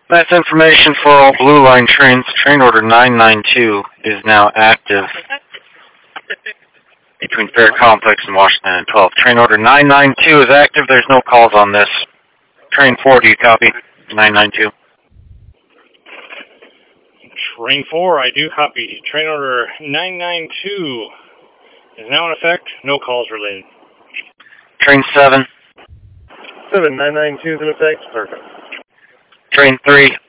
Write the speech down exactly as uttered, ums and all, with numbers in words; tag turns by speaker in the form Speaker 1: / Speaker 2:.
Speaker 1: That's information for all Blue Line trains. Train order nine nine two is now active between Fair Complex and Washington and twelve. Train order nine nine two is active. There's no calls on this. Train four, do you copy? nine nine two.
Speaker 2: Train four, I do copy. Train order nine nine two is now in effect. No calls related.
Speaker 1: Train seven.
Speaker 3: seven nine nine two is in effect. Perfect.
Speaker 1: Train three,